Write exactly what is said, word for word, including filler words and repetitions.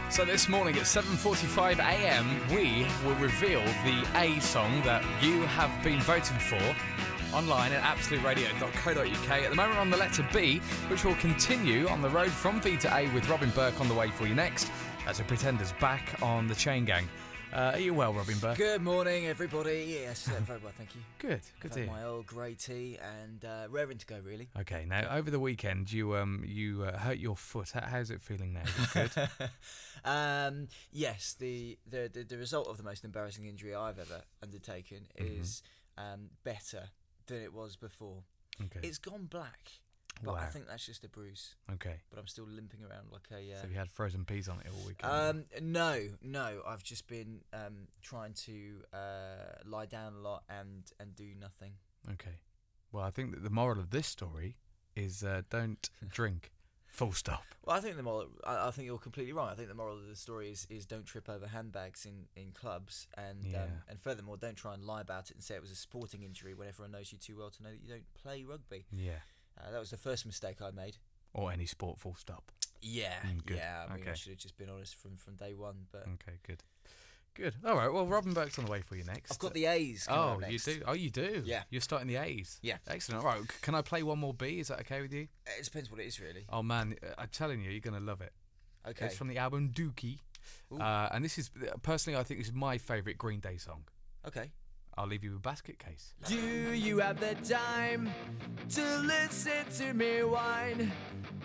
So this morning at seven forty-five a m, we will reveal the A song that you have been voting for online at absolute radio dot co dot uk. At the moment on the letter B, which will continue on the road from B to A with Robin Burke on the way for you next. As a Pretenders back on the Chain Gang. Uh, are you well, Robin Burke? Good morning, everybody. Yes, uh, very well, thank you. Good, good I've to had hear. my old grey tea and uh, raring to go, really. Okay, now over the weekend you um you uh, hurt your foot. How, how's it feeling now? Is it good? um, yes, the, the, the, the result of the most embarrassing injury I've ever undertaken Mm-hmm. is um, better than it was before. Okay. It's gone black, but Wow. I think that's just a bruise. Okay. But I'm still limping around like a... Uh, So you had frozen peas on it all weekend? Um, no, no. I've just been um, trying to uh, lie down a lot and, and do nothing. Okay. Well, I think that the moral of this story is uh, don't drink. Full stop. Well, I think the moral. I, I think you're completely wrong. I think the moral of the story is, is don't trip over handbags in, in clubs, and Yeah. um, and furthermore, don't try and lie about it and say it was a sporting injury when everyone knows you too well to know that you don't play rugby. Yeah. Uh, that was the first mistake I made. Or any sport. Full stop. Yeah, Mm, good. yeah. I mean, Okay. I should have just been honest from, from day one. But Okay. Good. Good. All right. Well, Robin Burke's on the way for you next. I've got the A's. coming Oh, up next. you do. Oh, you do. Yeah. You're starting the A's. Yeah. Excellent. All right. c- Can I play one more B? Is that okay with you? It depends what it is, really. Oh man, uh, I'm telling you, you're gonna love it. Okay. It's from the album Dookie, Ooh. uh, and this is personally, I think this is my favourite Green Day song. Okay. I'll leave you with Basket Case. Do you have the time to listen to me whine